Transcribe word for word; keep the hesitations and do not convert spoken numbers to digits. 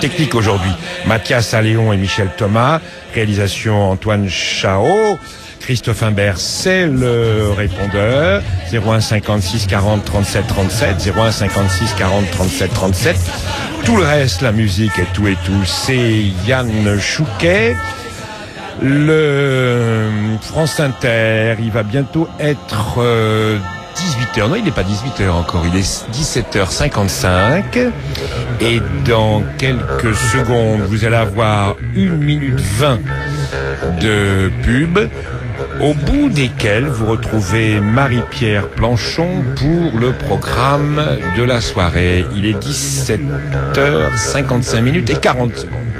Technique aujourd'hui, Mathias Alléon et Michel Thomas, réalisation Antoine Chao, Christophe Imbert, c'est le répondeur, zéro un cinquante-six quarante trente-sept trente-sept, zéro un cinquante-six quarante trente-sept trente-sept. Tout le reste, la musique et tout et tout, c'est Yann Chouquet. Le France Inter, il va bientôt être euh, dix-huit heures. Non, il n'est pas dix-huit heures encore, il est dix-sept heures cinquante-cinq. Et dans quelques secondes, vous allez avoir une minute vingt de pub, au bout desquels vous retrouvez Marie-Pierre Planchon pour le programme de la soirée. Il est dix-sept heures cinquante-cinq minutes et quarante secondes.